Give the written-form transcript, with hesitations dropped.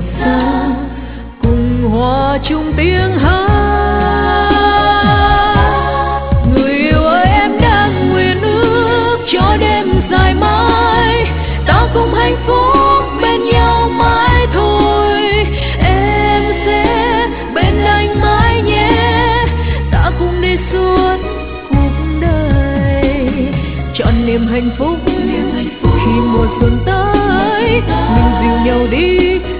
xa, cùng hòa chung tiếng hát. Người yêu ơi em đang nguyện ước cho đêm dài mãi, ta cùng hạnh phúc bên nhau mãi thôi. Em sẽ bên anh mãi nhé, ta cùng đi suốt cuộc đời, trọn niềm hạnh phúc khi mùa xuân tới. Mình dìu nhau đi